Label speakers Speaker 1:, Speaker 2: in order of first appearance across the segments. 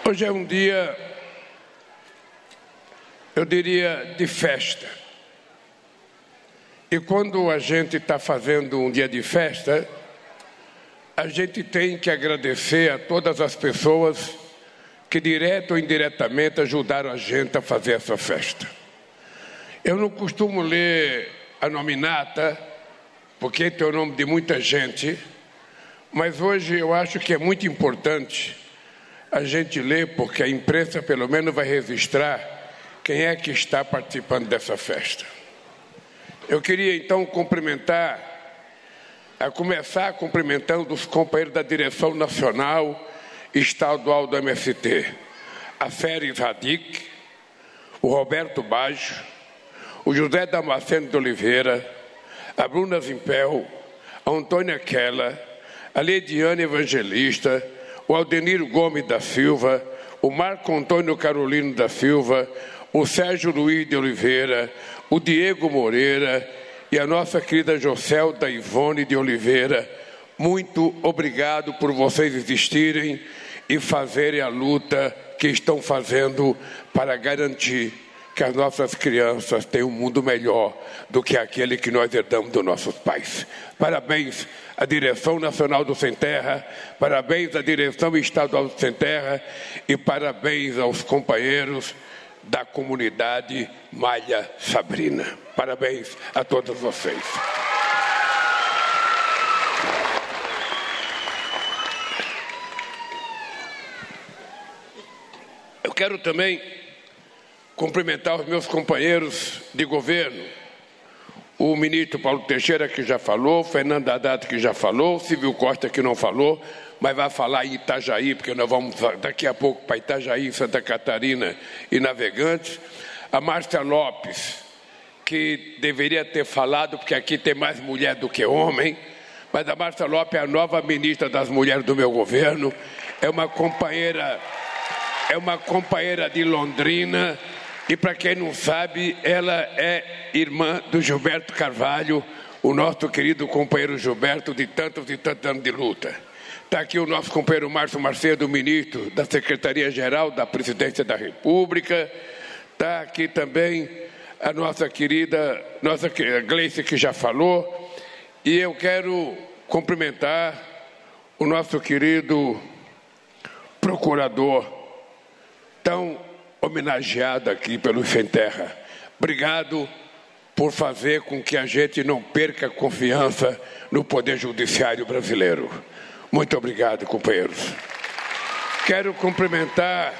Speaker 1: Hoje é um dia, eu diria, de festa. E quando a gente está fazendo um dia de festa, a gente tem que agradecer a todas as pessoas que, direto ou indiretamente, ajudaram a gente a fazer essa festa. Eu não costumo ler a nominata, porque tem o nome de muita gente, mas hoje eu acho que é muito importante a gente ler, porque a imprensa pelo menos vai registrar quem é que está participando dessa festa. Eu queria então começar cumprimentando os companheiros da direção nacional e estadual do MST, a Féris Radic, o Roberto Baggio, o José Damasceno de Oliveira, a Bruna Zimpel, a Antônia Keller, a Lidiane Evangelista, o Aldeniro Gomes da Silva, o Marco Antônio Carolino da Silva, o Sérgio Luiz de Oliveira, o Diego Moreira e a nossa querida Jocelda Ivone de Oliveira. Muito obrigado por vocês existirem e fazerem a luta que estão fazendo para garantir que as nossas crianças tenham um mundo melhor do que aquele que nós herdamos dos nossos pais. Parabéns à Direção Nacional do Sem Terra, parabéns à Direção Estadual do Sem Terra e parabéns aos companheiros da comunidade Malha Sabrina. Parabéns a todos vocês. Eu quero também cumprimentar os meus companheiros de governo, o ministro Paulo Teixeira, que já falou, Fernando Haddad, que já falou, Silvio Costa, que não falou, mas vai falar em Itajaí, porque nós vamos daqui a pouco para Itajaí, Santa Catarina e Navegantes, a Márcia Lopes, que deveria ter falado, porque aqui tem mais mulher do que homem, mas a Márcia Lopes é a nova ministra das mulheres do meu governo, é uma companheira de Londrina. E para quem não sabe, ela é irmã do Gilberto Carvalho, o nosso querido companheiro Gilberto, de tantos e tantos anos de luta. Está aqui o nosso companheiro Márcio Macedo, ministro da Secretaria-Geral da Presidência da República. Está aqui também a nossa querida Gleice, que já falou. E eu quero cumprimentar o nosso querido procurador, tão homenageado aqui pelo Sem Terra. Obrigado por fazer com que a gente não perca confiança no Poder Judiciário brasileiro. Muito obrigado, companheiros. Quero cumprimentar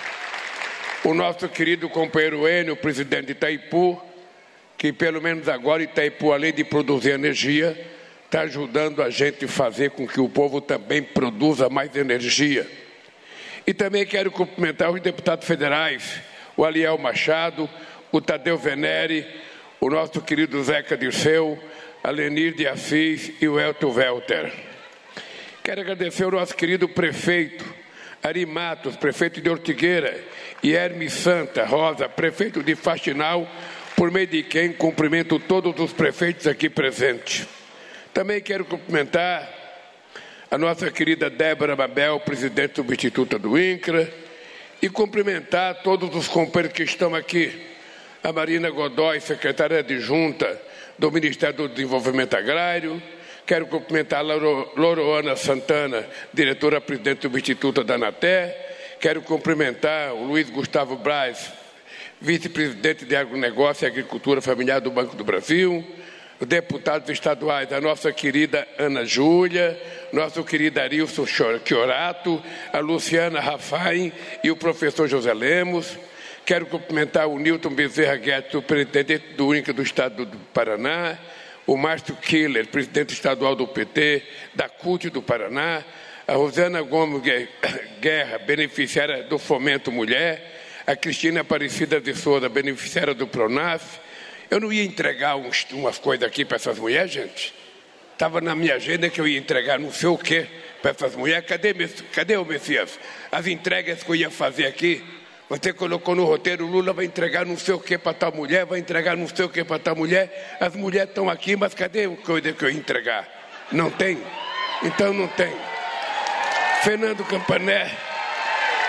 Speaker 1: o nosso querido companheiro Enio, presidente de Itaipu, que pelo menos agora Itaipu, além de produzir energia, está ajudando a gente a fazer com que o povo também produza mais energia. E também quero cumprimentar os deputados federais, o Aliel Machado, o Tadeu Venere, o nosso querido Zeca Dirceu, a Lenir de Assis e o Elton Welter. Quero agradecer ao nosso querido prefeito, Ari Matos, prefeito de Ortigueira, e Hermes Santa Rosa, prefeito de Faxinal, por meio de quem cumprimento todos os prefeitos aqui presentes. Também quero cumprimentar a nossa querida Débora Babel, presidente substituta do INCRA, e cumprimentar todos os companheiros que estão aqui. A Marina Godoy, secretária adjunta do Ministério do Desenvolvimento Agrário. Quero cumprimentar a Loroana Santana, diretora-presidente substituta da ANATER. Quero cumprimentar o Luiz Gustavo Braz, vice-presidente de Agronegócio e Agricultura Familiar do Banco do Brasil. Os deputados estaduais, a nossa querida Ana Júlia, nosso querido Arilson Chiorato, a Luciana Rafaim e o professor José Lemos. Quero cumprimentar o Nilton Bezerra Guedes, superintendente do INCRA do Estado do Paraná, o Márcio Killer, presidente estadual do PT, da CUT do Paraná, a Rosana Gomes Guerra, beneficiária do Fomento Mulher, a Cristina Aparecida de Souza, beneficiária do PRONAF. Eu não ia entregar umas coisas aqui para essas mulheres, gente. Estava na minha agenda que eu ia entregar não sei o quê para essas mulheres. Cadê o Messias? As entregas que eu ia fazer aqui, você colocou no roteiro, Lula vai entregar não sei o quê para tal mulher, vai entregar não sei o quê para tal mulher. As mulheres estão aqui, mas cadê o que eu ia entregar? Não tem? Então não tem. Fernando Campané,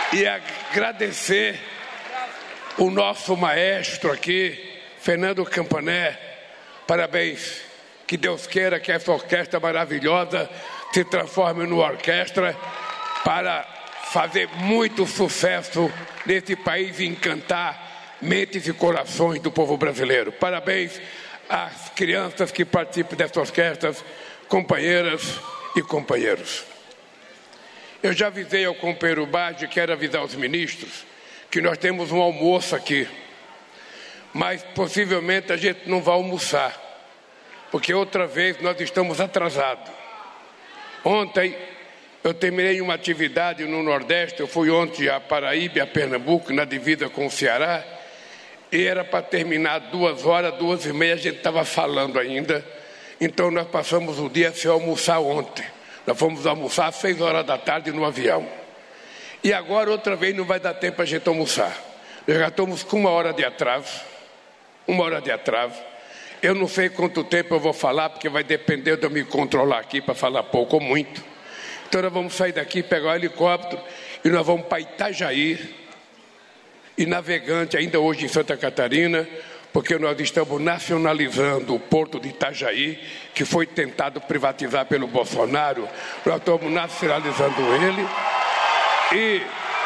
Speaker 1: e agradecer o nosso maestro aqui, Fernando Campané. Parabéns. Que Deus queira que essa orquestra maravilhosa se transforme numa orquestra para fazer muito sucesso nesse país e encantar mentes e corações do povo brasileiro. Parabéns às crianças que participam dessa orquestra, companheiras e companheiros. Eu já avisei ao companheiro Bade, quero avisar os ministros, que nós temos um almoço aqui, mas possivelmente a gente não vai almoçar, porque outra vez nós estamos atrasados. Ontem eu terminei uma atividade no Nordeste, eu fui ontem a Paraíba, a Pernambuco, na divisa com o Ceará, e era para terminar 2 horas, 2h30, a gente estava falando ainda, então nós passamos o dia sem almoçar ontem. Nós fomos almoçar às 6 horas da tarde no avião. E agora outra vez não vai dar tempo para a gente almoçar. Nós já estamos com 1 hora de atraso. 1 hora de atraso. Eu não sei quanto tempo eu vou falar, porque vai depender de eu me controlar aqui para falar pouco ou muito. Então nós vamos sair daqui, pegar o helicóptero e nós vamos para Itajaí e navegante ainda hoje em Santa Catarina, porque nós estamos nacionalizando o porto de Itajaí, que foi tentado privatizar pelo Bolsonaro. Nós estamos nacionalizando ele e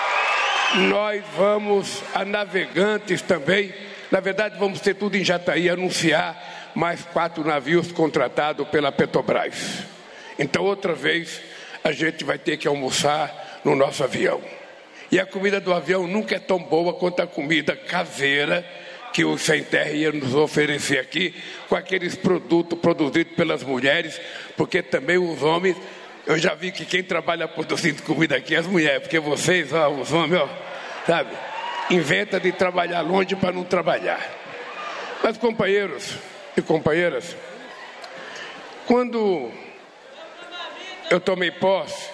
Speaker 1: nós vamos a Navegantes também. Na verdade, vamos ter tudo em Jataí, anunciar mais 4 navios contratados pela Petrobras. Então, outra vez, a gente vai ter que almoçar no nosso avião. E a comida do avião nunca é tão boa quanto a comida caseira que o Sem Terra ia nos oferecer aqui, com aqueles produtos produzidos pelas mulheres, porque também os homens, eu já vi que quem trabalha produzindo comida aqui é as mulheres, porque vocês, ó, os homens, ó, sabe, inventa de trabalhar longe para não trabalhar. Mas, companheiros e companheiras, quando eu tomei posse,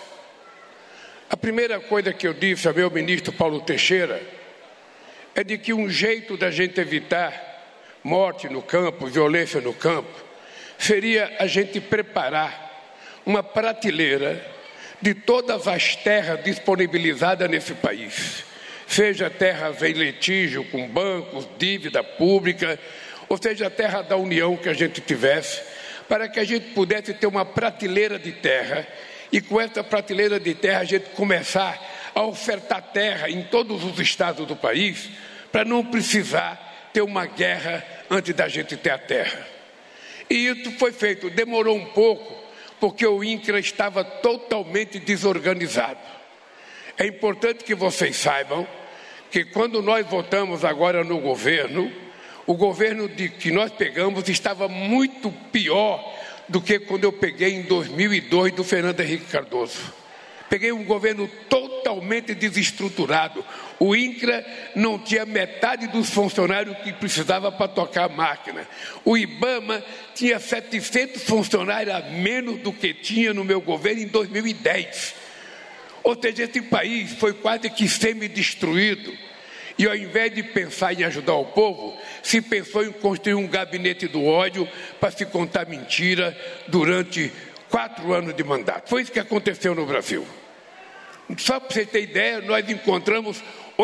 Speaker 1: a primeira coisa que eu disse ao meu ministro Paulo Teixeira é de que um jeito da gente evitar morte no campo, violência no campo, seria a gente preparar uma prateleira de todas as terras disponibilizadas nesse país, seja terras em litígio com bancos, dívida pública, ou seja, terra da União que a gente tivesse, para que a gente pudesse ter uma prateleira de terra e com essa prateleira de terra a gente começar a ofertar terra em todos os estados do país, para não precisar ter uma guerra antes da gente ter a terra. E isso foi feito, demorou um pouco, porque o INCRA estava totalmente desorganizado. É importante que vocês saibam que quando nós votamos agora no governo, o governo que nós pegamos estava muito pior do que quando eu peguei em 2002 do Fernando Henrique Cardoso. Peguei um governo totalmente desestruturado. O INCRA não tinha metade dos funcionários que precisava para tocar a máquina. O IBAMA tinha 700 funcionários a menos do que tinha no meu governo em 2010. Ou seja, esse país foi quase que semi-destruído. E ao invés de pensar em ajudar o povo, se pensou em construir um gabinete do ódio para se contar mentira durante 4 anos de mandato. Foi isso que aconteceu no Brasil. Só para você ter ideia, nós encontramos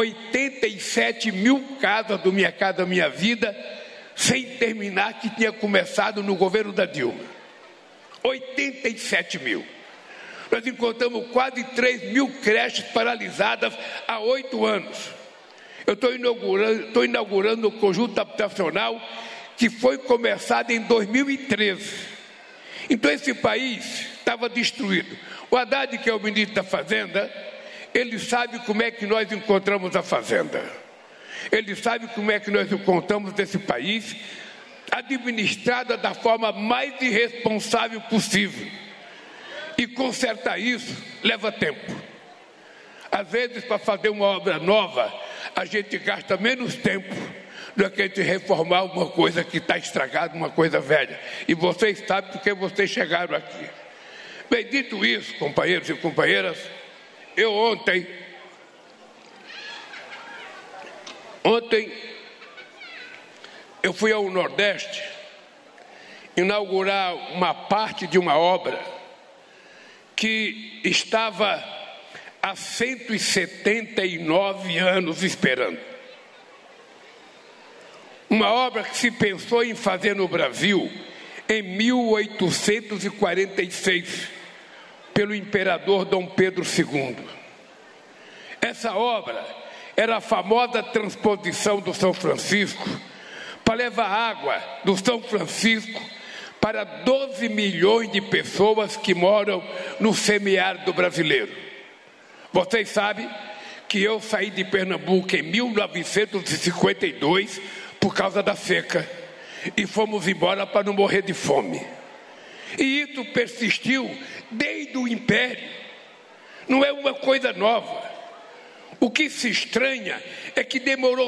Speaker 1: 87 mil casas do Minha Casa Minha Vida sem terminar, que tinha começado no governo da Dilma. 87 mil. Nós encontramos quase 3 mil creches paralisadas há 8 anos. Eu estou inaugurando o conjunto habitacional que foi começado em 2013. Então esse país estava destruído. O Haddad, que é o ministro da Fazenda, ele sabe como é que nós encontramos a Fazenda. Ele sabe como é que nós encontramos esse país administrada da forma mais irresponsável possível. E consertar isso leva tempo. Às vezes, para fazer uma obra nova, a gente gasta menos tempo do que a gente reformar uma coisa que está estragada, uma coisa velha. E vocês sabem porque vocês chegaram aqui. Bem, dito isso, companheiros e companheiras, eu ontem eu fui ao Nordeste inaugurar uma parte de uma obra que estava há 179 anos esperando. Uma obra que se pensou em fazer no Brasil em 1846, pelo imperador Dom Pedro II. Essa obra era a famosa transposição do São Francisco, para levar água do São Francisco para 12 milhões de pessoas que moram no semiárido brasileiro. Vocês sabem que eu saí de Pernambuco em 1952 por causa da seca e fomos embora para não morrer de fome. E isso persistiu desde o Império. Não é uma coisa nova. O que se estranha é que demorou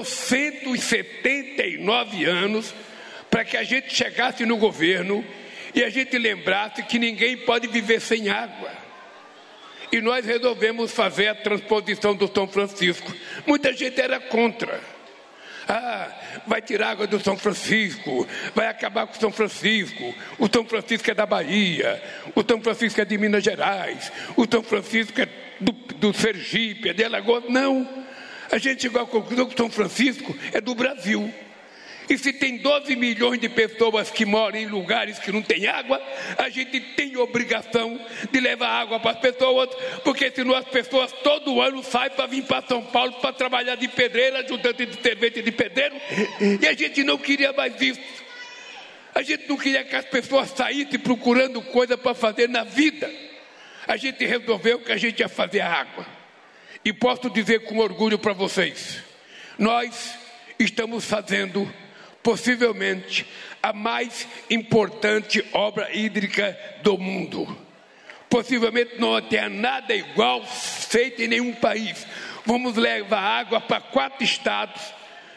Speaker 1: 179 anos para que a gente chegasse no governo e a gente lembrasse que ninguém pode viver sem água. E nós resolvemos fazer a transposição do São Francisco. Muita gente era contra. Vai tirar água do São Francisco, vai acabar com o São Francisco. O São Francisco é da Bahia, o São Francisco é de Minas Gerais, o São Francisco é do Sergipe, é de Alagoas. Não, a gente chegou à conclusão que o São Francisco é do Brasil. E se tem 12 milhões de pessoas que moram em lugares que não tem água, a gente tem obrigação de levar água para as pessoas, porque senão as pessoas todo ano saem para vir para São Paulo para trabalhar de pedreiro, ajudante de servente de pedreiro, e a gente não queria mais isso. A gente não queria que as pessoas saíssem procurando coisa para fazer na vida. A gente resolveu que a gente ia fazer a água. E posso dizer com orgulho para vocês, nós estamos fazendo possivelmente a mais importante obra hídrica do mundo. Possivelmente não tenha nada igual feito em nenhum país. Vamos levar água para 4 estados,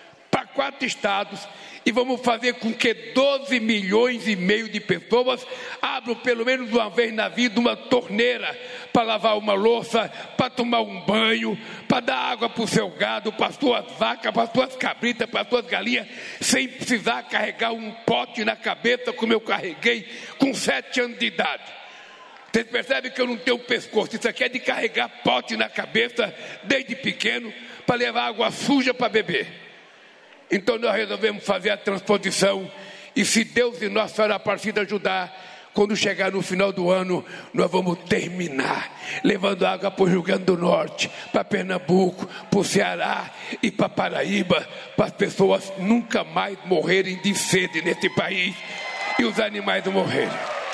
Speaker 1: e vamos fazer com que 12 milhões e meio de pessoas abram pelo menos uma vez na vida uma torneira para lavar uma louça, para tomar um banho, para dar água para o seu gado, para as suas vacas, para as suas cabritas, para as suas galinhas, sem precisar carregar um pote na cabeça como eu carreguei com 7 anos de idade. Vocês percebem que eu não tenho pescoço? Isso aqui é de carregar pote na cabeça desde pequeno para levar água suja para beber. Então nós resolvemos fazer a transposição, e se Deus e Nossa Senhora Aparecida ajudar, quando chegar no final do ano, nós vamos terminar levando água para o Rio Grande do Norte, para Pernambuco, para o Ceará e para Paraíba, para as pessoas nunca mais morrerem de sede nesse país e os animais não morrerem.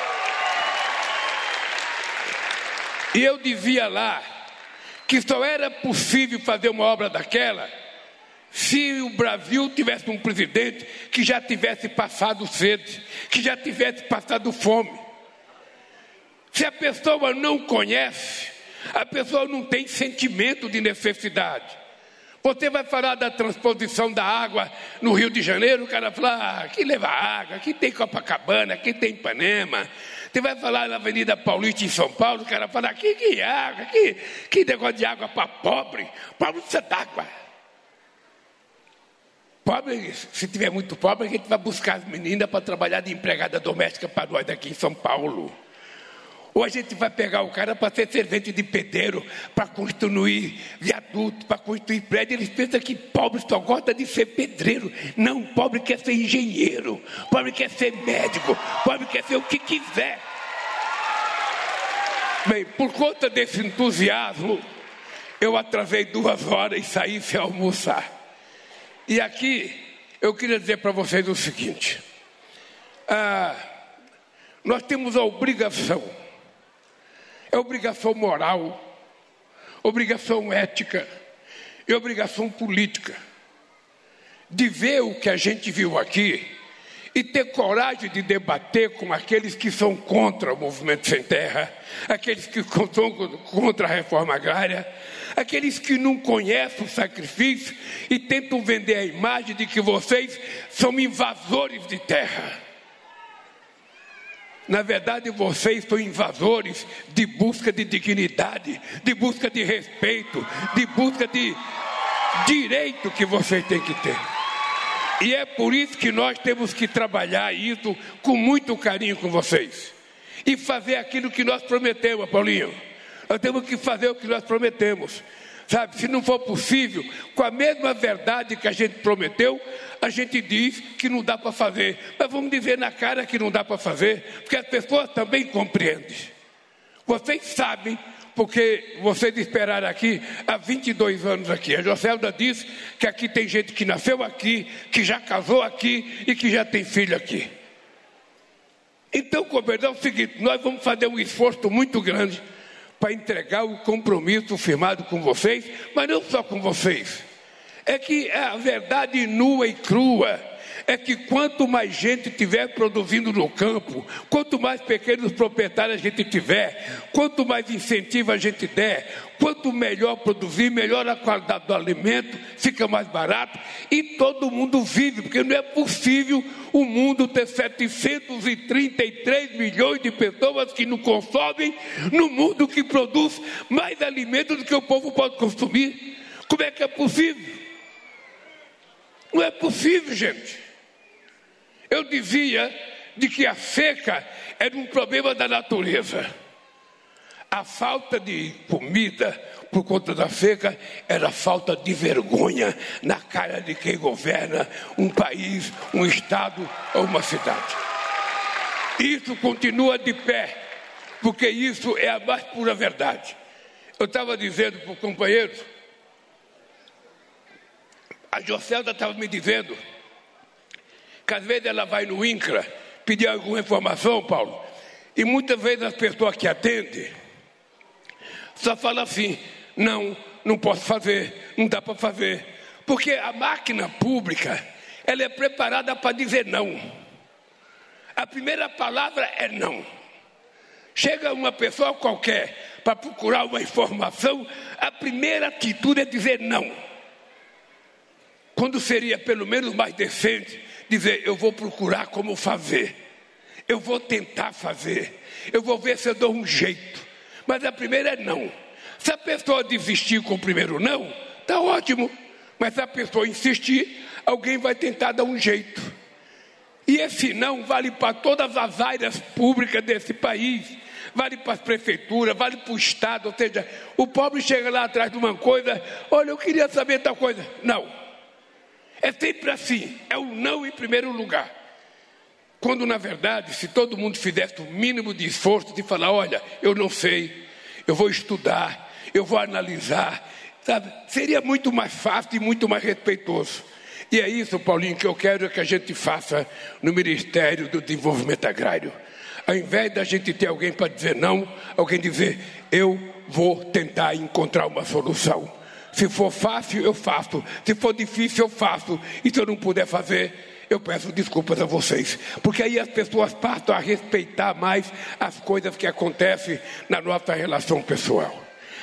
Speaker 1: E eu dizia lá que só era possível fazer uma obra daquela se o Brasil tivesse um presidente que já tivesse passado sede, que já tivesse passado fome. Se a pessoa não conhece, a pessoa não tem sentimento de necessidade. Você vai falar da transposição da água no Rio de Janeiro, o cara fala, aqui leva água, aqui tem Copacabana, aqui tem Ipanema. Você vai falar na Avenida Paulista em São Paulo, o cara fala, aqui que água, que negócio de água para pobre precisa d'água. Pobre, se tiver muito pobre, a gente vai buscar as meninas para trabalhar de empregada doméstica para nós aqui em São Paulo. Ou a gente vai pegar o cara para ser servente de pedreiro, para construir viaduto, para construir prédio. Eles pensam que pobre só gosta de ser pedreiro. Não, pobre quer ser engenheiro, pobre quer ser médico, pobre quer ser o que quiser. Bem, por conta desse entusiasmo, eu atrasei 2 horas e saí sem almoçar. E aqui eu queria dizer para vocês o seguinte, nós temos a obrigação, é obrigação moral, obrigação ética e obrigação política, de ver o que a gente viu aqui e ter coragem de debater com aqueles que são contra o Movimento Sem Terra, aqueles que são contra a reforma agrária, aqueles que não conhecem o sacrifício e tentam vender a imagem de que vocês são invasores de terra. Na verdade, vocês são invasores de busca de dignidade, de busca de respeito, de busca de direito que vocês têm que ter. E é por isso que nós temos que trabalhar isso com muito carinho com vocês. E fazer aquilo que nós prometemos, Paulinho. Nós temos que fazer o que nós prometemos. Sabe, se não for possível, com a mesma verdade que a gente prometeu, a gente diz que não dá para fazer. Mas vamos dizer na cara que não dá para fazer, porque as pessoas também compreendem. Vocês sabem, porque vocês esperaram aqui há 22 anos aqui. A Joselda disse que aqui tem gente que nasceu aqui, que já casou aqui e que já tem filho aqui. Então, Coberdão, é o seguinte, nós vamos fazer um esforço muito grande para entregar o compromisso firmado com vocês, mas não só com vocês. É que a verdade nua e crua é que quanto mais gente tiver produzindo no campo, quanto mais pequenos proprietários a gente tiver, quanto mais incentivo a gente der, quanto melhor produzir, melhor a qualidade do alimento, fica mais barato e todo mundo vive, porque não é possível o mundo ter 733 milhões de pessoas que não consomem, no mundo que produz mais alimentos do que o povo pode consumir. Como é que é possível? Não é possível, gente. Eu dizia de que a seca era um problema da natureza. A falta de comida por conta da seca era falta de vergonha na cara de quem governa um país, um estado ou uma cidade. Isso continua de pé, porque isso é a mais pura verdade. Eu estava dizendo para o companheiro, a Joselda estava me dizendo que às vezes ela vai no INCRA pedir alguma informação, Paulo, e muitas vezes as pessoas que atendem só falam assim, não posso fazer, não dá para fazer, porque a máquina pública, ela é preparada para dizer não. A primeira palavra é não. Chega uma pessoa qualquer para procurar uma informação, a primeira atitude é dizer não. Quando seria pelo menos mais decente dizer, eu vou procurar como fazer, eu vou tentar fazer, eu vou ver se eu dou um jeito. Mas a primeira é não. Se a pessoa desistir com o primeiro não, está ótimo. Mas se a pessoa insistir, alguém vai tentar dar um jeito. E esse não vale para todas as áreas públicas desse país. Vale para as prefeituras, vale para o Estado. Ou seja, o pobre chega lá atrás de uma coisa, olha, eu queria saber tal coisa. Não. É sempre assim, é o não em primeiro lugar. Quando na verdade, se todo mundo fizesse o mínimo de esforço de falar, olha, eu não sei, eu vou estudar, eu vou analisar, sabe? Seria muito mais fácil e muito mais respeitoso. E é isso, Paulinho, que eu quero que a gente faça no Ministério do Desenvolvimento Agrário. Ao invés da gente ter alguém para dizer não, alguém dizer, eu vou tentar encontrar uma solução. Se for fácil, eu faço. Se for difícil, eu faço. E se eu não puder fazer, eu peço desculpas a vocês. Porque aí as pessoas passam a respeitar mais as coisas que acontecem na nossa relação pessoal.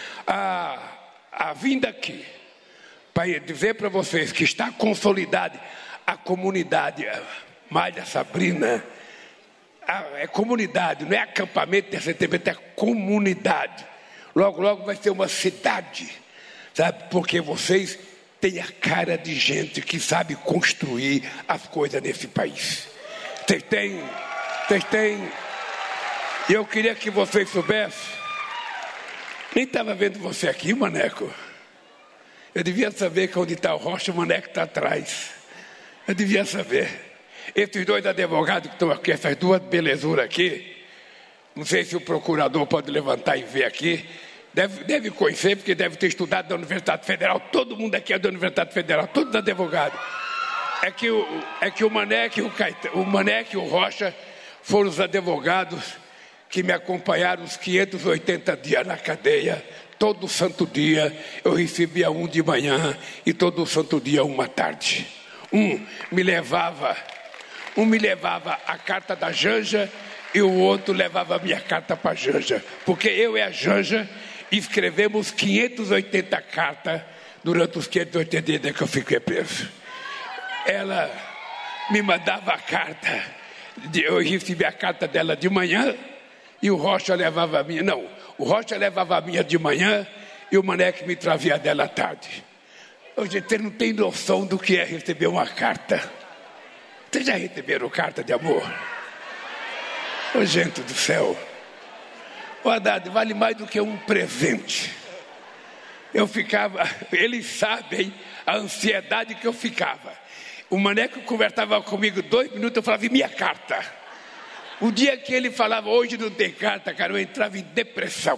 Speaker 1: A vinda aqui, para dizer para vocês que está consolidada a comunidade Malha Sabrina, é comunidade, não é acampamento de assentamento, é comunidade. Logo, logo vai ser uma cidade. Sabe, porque vocês têm a cara de gente que sabe construir as coisas nesse país. Vocês têm. E eu queria que vocês soubessem. Nem estava vendo você aqui, Maneco. Eu devia saber que onde está o Rocha, o Maneco está atrás. Eu devia saber. Esses dois advogados que estão aqui, essas duas belezuras aqui, não sei se o procurador pode levantar e ver aqui. Deve conhecer, porque deve ter estudado da Universidade Federal. Todo mundo aqui é da Universidade Federal, todos advogados. É que o Maneco e o Rocha foram os advogados que me acompanharam os 580 dias na cadeia. Todo santo dia eu recebia um de manhã e todo santo dia uma tarde. Um me levava a carta da Janja e o outro levava a minha carta para a Janja. Porque eu e a Janja escrevemos 580 cartas durante os 580 dias que eu fiquei preso. Ela me mandava a carta, eu recebia a carta dela de manhã e o Rocha levava a minha. Não, o Rocha levava a minha de manhã e o Maneco me trazia dela à tarde. Hoje você não tem noção do que é receber uma carta. Vocês já receberam carta de amor? Ô, gente do céu. O Haddad vale mais do que um presente. Eu ficava, eles sabem a ansiedade que eu ficava. O Maneco conversava comigo 2 minutos, eu falava, e minha carta? O dia que ele falava, hoje não tem carta, cara, eu entrava em depressão.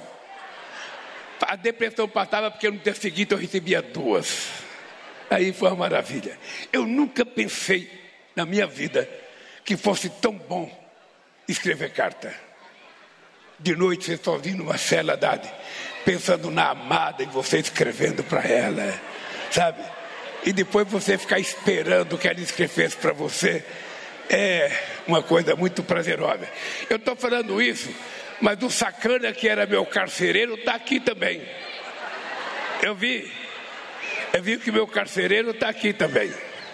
Speaker 1: A depressão passava porque no dia seguinte eu recebia 2. Aí foi uma maravilha. Eu nunca pensei na minha vida que fosse tão bom escrever carta. De noite você sozinho numa cela, Haddad, pensando na amada e você escrevendo para ela, sabe? E depois você ficar esperando que ela escrevesse para você. É uma coisa muito prazerosa. Eu estou falando isso, mas o sacana que era meu carcereiro está aqui também. Eu vi que meu carcereiro está aqui também.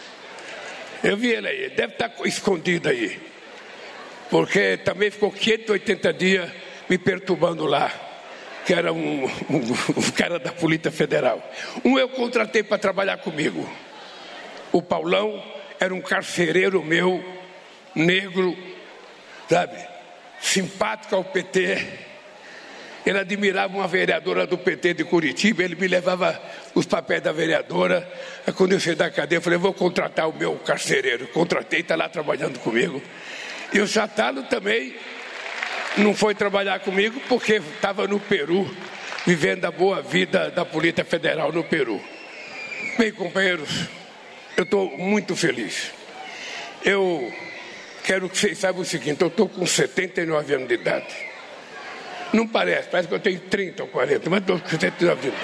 Speaker 1: Eu vi ele aí, deve estar escondido aí. Porque também ficou 580 dias me perturbando lá, que era um cara da Polícia Federal. Eu contratei para trabalhar comigo. O Paulão era um carcereiro meu, negro, sabe, simpático ao PT. Ele admirava uma vereadora do PT de Curitiba, ele me levava os papéis da vereadora. Aí quando eu saí da cadeia, eu falei, vou contratar o meu carcereiro. Contratei, está lá trabalhando comigo. E o Chatalo também não foi trabalhar comigo porque estava no Peru, vivendo a boa vida da Polícia Federal no Peru. Bem, companheiros, eu estou muito feliz. Eu quero que vocês saibam o seguinte, eu estou com 79 anos de idade. Não parece que eu tenho 30 ou 40, mas estou com 79 anos de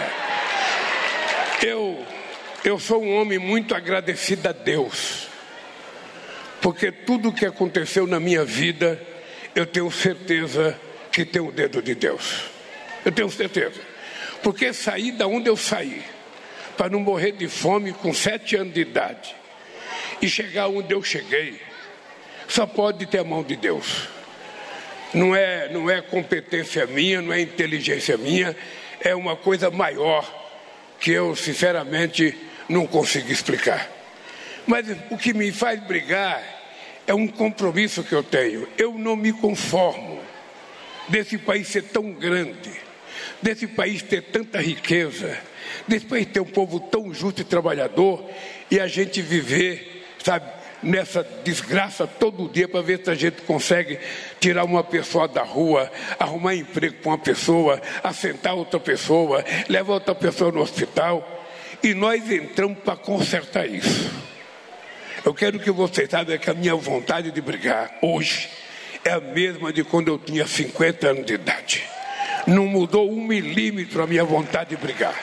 Speaker 1: idade. Eu sou um homem muito agradecido a Deus, porque tudo o que aconteceu na minha vida, eu tenho certeza que tem o dedo de Deus. Eu tenho certeza. Porque saí da onde eu saí, para não morrer de fome com 7 anos de idade, e chegar onde eu cheguei, só pode ter a mão de Deus. Não é competência minha, não é inteligência minha, é uma coisa maior que eu, sinceramente, não consigo explicar. Mas o que me faz brigar é um compromisso que eu tenho. Eu não me conformo desse país ser tão grande, desse país ter tanta riqueza, desse país ter um povo tão justo e trabalhador, e a gente viver, sabe, nessa desgraça todo dia para ver se a gente consegue tirar uma pessoa da rua, arrumar emprego para uma pessoa, assentar outra pessoa, levar outra pessoa no hospital. E nós entramos para consertar isso. Eu quero que vocês saibam que a minha vontade de brigar hoje é a mesma de quando eu tinha 50 anos de idade. Não mudou 1 milímetro a minha vontade de brigar.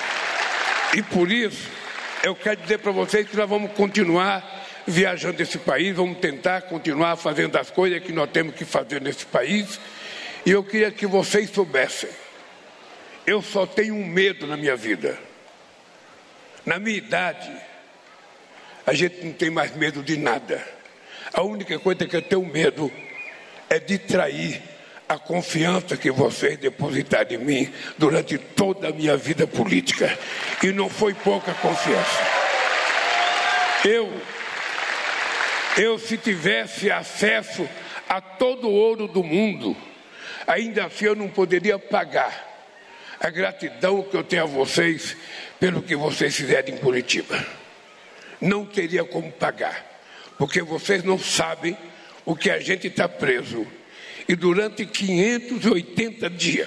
Speaker 1: E por isso, eu quero dizer para vocês que nós vamos continuar viajando esse país, vamos tentar continuar fazendo as coisas que nós temos que fazer nesse país. E eu queria que vocês soubessem, eu só tenho um medo na minha vida. Na minha idade, a gente não tem mais medo de nada. A única coisa que eu tenho medo é de trair a confiança que vocês depositaram em mim durante toda a minha vida política. E não foi pouca confiança. Eu se tivesse acesso a todo o ouro do mundo, ainda assim eu não poderia pagar a gratidão que eu tenho a vocês pelo que vocês fizeram em Curitiba. Não teria como pagar, porque vocês não sabem o que a gente está preso. E durante 580 dias,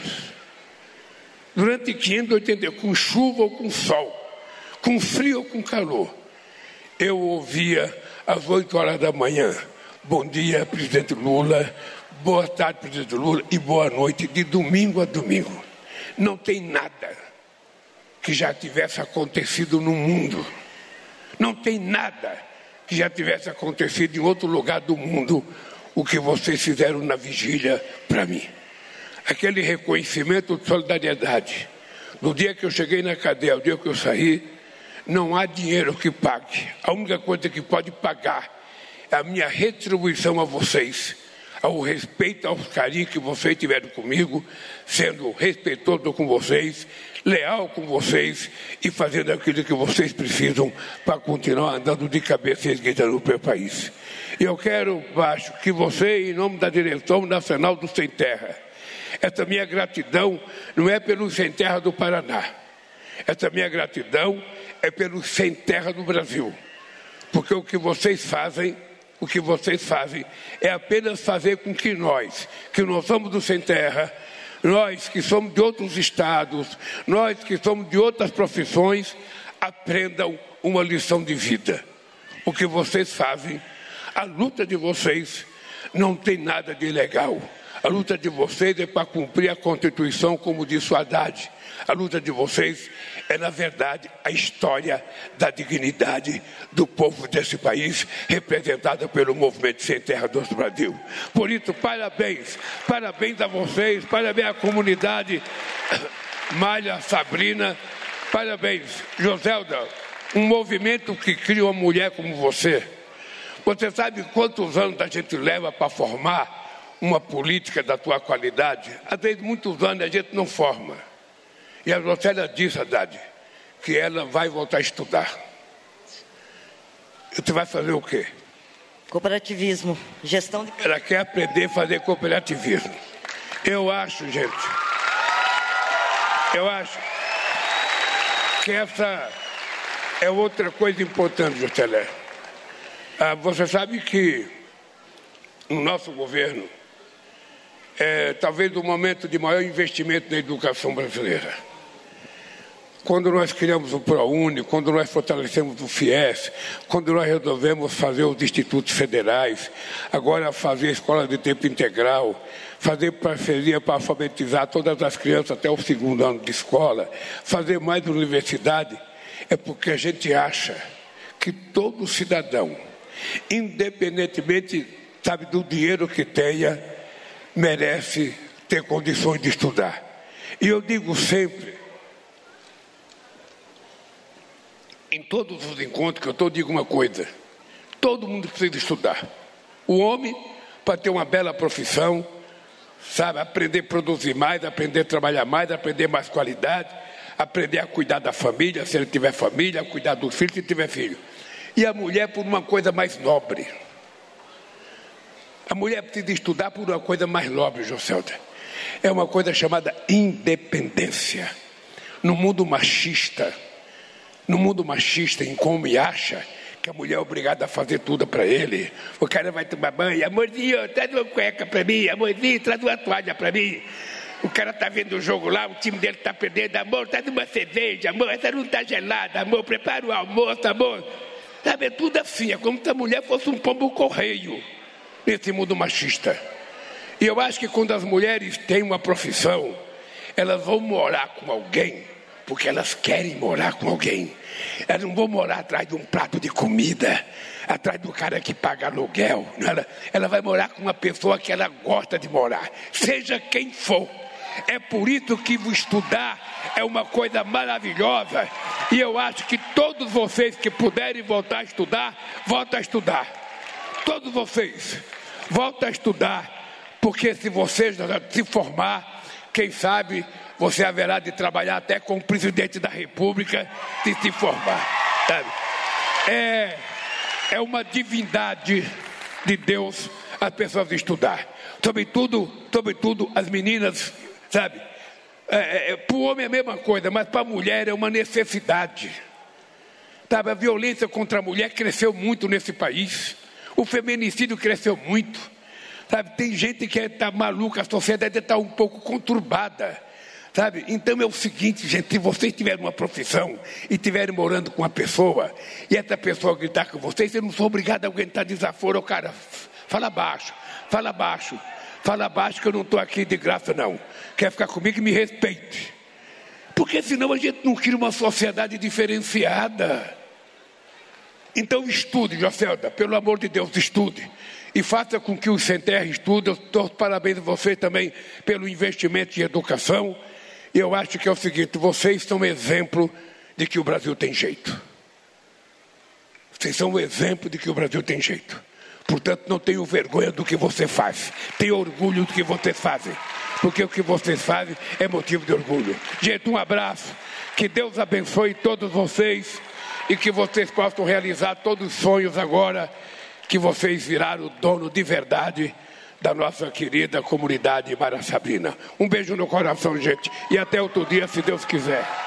Speaker 1: com chuva ou com sol, com frio ou com calor, eu ouvia às 8 horas da manhã, bom dia, presidente Lula, boa tarde, presidente Lula, e boa noite, de domingo a domingo. Não tem nada que já tivesse acontecido no mundo. Não tem nada que já tivesse acontecido em outro lugar do mundo o que vocês fizeram na vigília para mim. Aquele reconhecimento de solidariedade. No dia que eu cheguei na cadeia, no dia que eu saí, não há dinheiro que pague. A única coisa que pode pagar é a minha retribuição a vocês, ao respeito, aos carinhos que vocês tiveram comigo, sendo respeitoso com vocês, leal com vocês e fazendo aquilo que vocês precisam para continuar andando de cabeça erguida no meu país. E eu quero, acho que você, em nome da Direção Nacional do Sem Terra, Essa minha gratidão não é pelo Sem Terra do Paraná. Essa minha gratidão é pelo Sem Terra do Brasil. Porque o que vocês fazem é apenas fazer com que nós somos do Sem Terra, nós que somos de outros estados, nós que somos de outras profissões, aprendam uma lição de vida. O que vocês fazem, a luta de vocês não tem nada de ilegal. A luta de vocês é para cumprir a Constituição, como disse o Haddad. A luta de vocês é, na verdade, a história da dignidade do povo desse país, representada pelo Movimento Sem Terra do Brasil. Por isso, parabéns a vocês, parabéns à comunidade Malha, Sabrina, parabéns. Joselda, um movimento que cria uma mulher como você. Você sabe quantos anos a gente leva para formar uma política da tua qualidade? Às vezes, muitos anos a gente não forma. E a Josélia disse, Haddad, que ela vai voltar a estudar. E você vai fazer o quê?
Speaker 2: Cooperativismo, gestão de...
Speaker 1: Ela quer aprender a fazer cooperativismo. Eu acho que essa é outra coisa importante, Josélia. Você sabe que no nosso governo é talvez o momento de maior investimento na educação brasileira. Quando nós criamos o ProUni, quando nós fortalecemos o FIES, quando nós resolvemos fazer os institutos federais, agora fazer a escola de tempo integral, fazer parceria para alfabetizar todas as crianças até o 2º ano de escola, fazer mais universidade, é porque a gente acha que todo cidadão, independentemente, sabe, do dinheiro que tenha, merece ter condições de estudar. E eu digo sempre, em todos os encontros que eu digo uma coisa: todo mundo precisa estudar. O homem, para ter uma bela profissão, sabe, aprender a produzir mais, aprender a trabalhar mais, aprender mais qualidade, aprender a cuidar da família, se ele tiver família, a cuidar dos filhos, se tiver filho. E a mulher por uma coisa mais nobre. A mulher precisa estudar por uma coisa mais nobre, Joselda. É uma coisa chamada independência. No mundo machista, em como acha que a mulher é obrigada a fazer tudo para ele. O cara vai tomar banho, amorzinho, traz uma cueca para mim, amorzinho, traz uma toalha para mim. O cara está vendo o jogo lá, o time dele está perdendo, amor, traz uma cerveja, amor, essa não está gelada, amor, prepara o almoço, amor. Sabe, é tudo assim, é como se a mulher fosse um pombo correio nesse mundo machista. E eu acho que quando as mulheres têm uma profissão, elas vão morar com alguém porque elas querem morar com alguém. Elas não vão morar atrás de um prato de comida, atrás do cara que paga aluguel. Ela vai morar com uma pessoa que ela gosta de morar, seja quem for. É por isso que estudar é uma coisa maravilhosa. E eu acho que todos vocês que puderem voltar a estudar, voltem a estudar. Todos vocês, voltem a estudar, porque se você se formar, quem sabe você haverá de trabalhar até com o presidente da República se formar. Sabe? É uma divindade de Deus as pessoas estudar. Sobretudo as meninas, sabe? Para o homem é a mesma coisa, mas para a mulher é uma necessidade. Sabe? A violência contra a mulher cresceu muito nesse país. O feminicídio cresceu muito. Sabe? Tem gente que está maluca, a sociedade está um pouco conturbada. Sabe? Então é o seguinte, gente, se vocês tiverem uma profissão e estiverem morando com uma pessoa, e essa pessoa gritar com vocês não são obrigados a aguentar desaforo. Cara, fala baixo, que eu não estou aqui de graça não. Quer ficar comigo, me respeite. Porque senão a gente não cria uma sociedade diferenciada. Então estude, Joselda, pelo amor de Deus, estude. E faça com que os Sem Terra estudem. Eu dou parabéns a vocês também pelo investimento em educação. E eu acho que é o seguinte, vocês são um exemplo de que o Brasil tem jeito. Vocês são um exemplo de que o Brasil tem jeito. Portanto, não tenham vergonha do que você faz. Tenham orgulho do que vocês fazem. Porque o que vocês fazem é motivo de orgulho. Gente, um abraço. Que Deus abençoe todos vocês. E que vocês possam realizar todos os sonhos agora que vocês viraram dono de verdade da nossa querida comunidade Mara Sabina. Um beijo no coração, gente, e até outro dia, se Deus quiser.